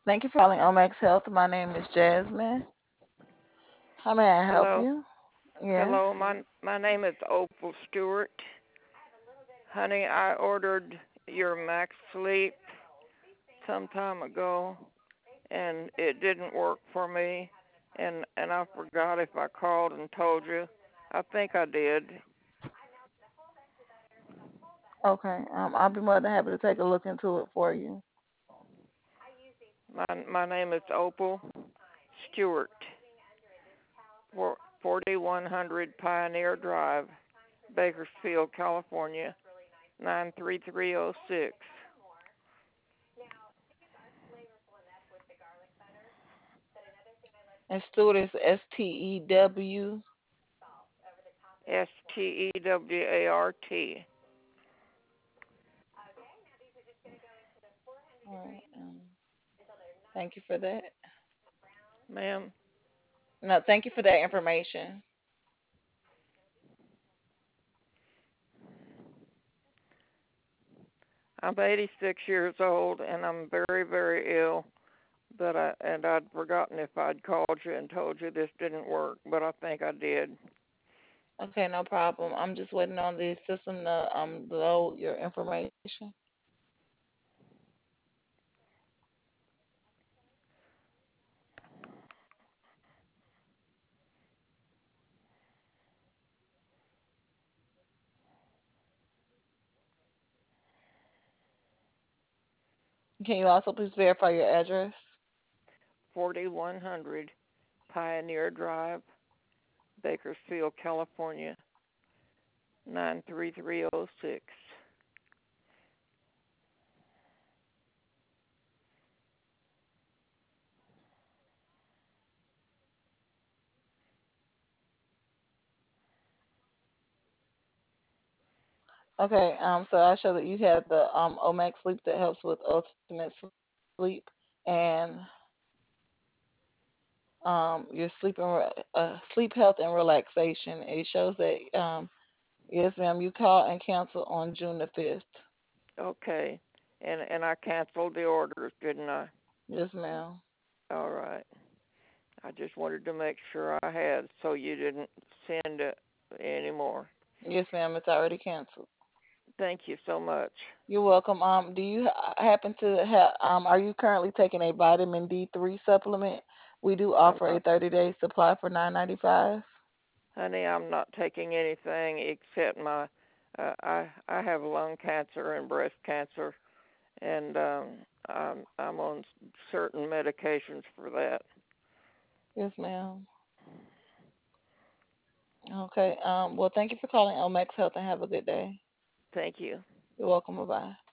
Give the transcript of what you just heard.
Thank you for calling Omax Health. My name is Jasmine. How may I help Hello. you? Yes. Hello. My name is Opal Stewart. Honey, I ordered your Max Sleep some time ago and it didn't work for me and I forgot if I called and told you. I think I did. Okay. I'll be more than happy to take a look into it for you. My name is Opal Stewart. 4100 Pioneer Drive, Bakersfield, California 93306. And Stewart is STEW. STEWART. Alright, thank you for that. Ma'am, No, thank you for that information. I'm 86 years old and I'm very, very ill. I'd forgotten if I'd called you and told you this didn't work, but I think I did. Okay, no problem. I'm just waiting on the system to load your information. Can you also please verify your address? 4100 Pioneer Drive, Bakersfield, California 93306. Okay, so I show that you have the Omax Sleep that helps with ultimate sleep and your sleep health and relaxation. It shows that yes, ma'am, you called and canceled on June the 5th. Okay. And I canceled the orders, didn't I? Yes, ma'am. All right. I just wanted to make sure I had so you didn't send it anymore. Yes, ma'am. It's already canceled. Thank you so much. You're welcome. Do you happen to have are you currently taking a vitamin D3 supplement? We do I'm offer a not 30-day supply for 9.95. Honey, I'm not taking anything except my I have lung cancer and breast cancer and I'm on certain medications for that. Yes, ma'am. Okay. Well, thank you for calling Omax Health and have a good day. Thank you. You're welcome. Bye bye.